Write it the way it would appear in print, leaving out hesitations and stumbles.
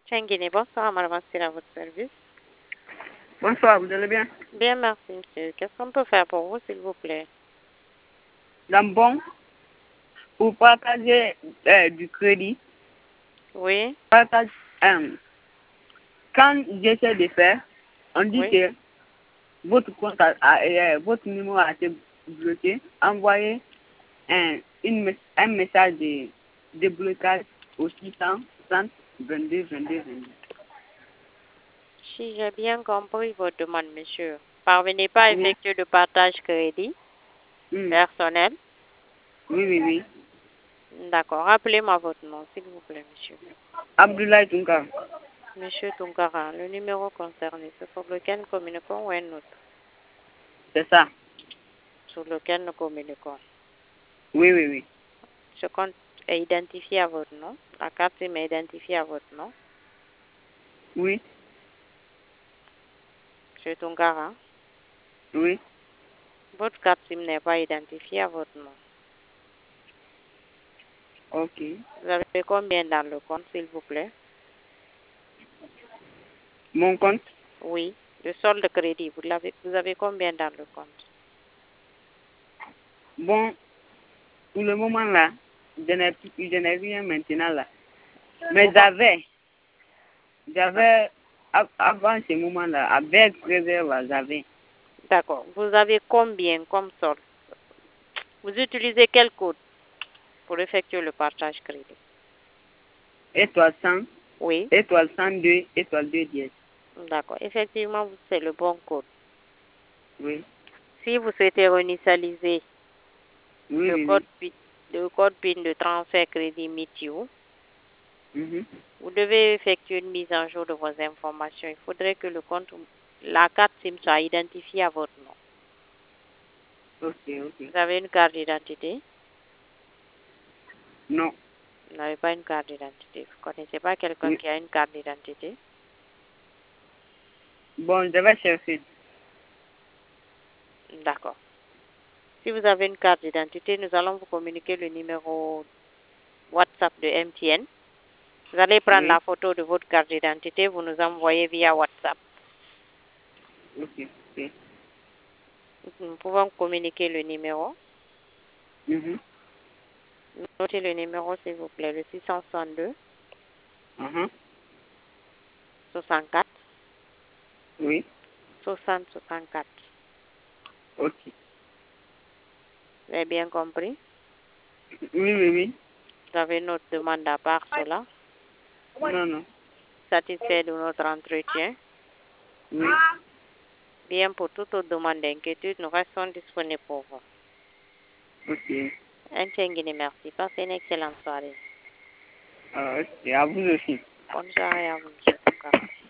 Tchenguini, bonsoir, madame, c'est à votre service. Bonsoir, vous allez bien? Bien, merci, monsieur. Qu'est-ce qu'on peut faire pour vous, s'il vous plaît? Bon, pour partager du crédit, Oui, partage, quand j'essaie de faire, on dit oui. que votre compte votre numéro a été bloqué. Envoyez un message de déblocage au 660 22 22 22. Si j'ai bien compris votre demande, monsieur, parvenez pas à Oui. effectuer de partage crédit personnel. Oui. D'accord. Rappelez-moi votre nom, s'il vous plaît, monsieur. Abdoulaye Tunka. Monsieur Tunkara, le numéro concerné, c'est sur lequel nous communiquons ou un autre? C'est ça. Sur lequel nous communiquons. Oui. Ce compte est identifié à votre nom. La carte SIM est identifiée à votre nom. Oui. Monsieur Tunkara, Oui. votre carte SIM n'est pas identifiée à votre nom. Ok. Vous avez combien dans le compte, s'il vous plaît? Mon compte? Oui, le solde de crédit, vous avez combien dans le compte? Bon, pour le moment là, je n'ai rien maintenant là. Mais j'avais, avant ce moment-là, avec réserve, j'avais. D'accord. Vous avez combien comme solde? Vous utilisez quel code pour effectuer le partage crédit? Étoile 100, Oui, étoile 102, étoile 2 dièse. d'accord. Effectivement, c'est le bon code. Oui. Si vous souhaitez réinitialiser Oui. le code PIN de transfert crédit Meet-You, Mhm. vous devez effectuer une mise en jour de vos informations. Il faudrait que la carte SIM soit identifiée à votre nom. Ok. Vous avez une carte d'identité? Non. Vous n'avez pas une carte d'identité. Vous ne connaissez pas quelqu'un Oui. qui a une carte d'identité? Bon, je vais chercher. D'accord. Si vous avez une carte d'identité, nous allons vous communiquer le numéro WhatsApp de MTN. Vous allez prendre Oui. la photo de votre carte d'identité, vous nous envoyez via WhatsApp. Ok. Nous pouvons communiquer le numéro. Mhm. Notez le numéro, s'il vous plaît, le 662 Mhm. 64 Oui. 60 64. Ok. Vous avez bien compris? Oui. Vous avez notre demande à part cela. Non. Satisfait de notre entretien. Oui. Bien, pour toute autre demande d'inquiétude, nous restons disponibles pour vous. Ok. Un Tchenguini, merci. Passez une excellente soirée. Ok. À vous aussi. Bonne soirée à vous, M. Tunkara.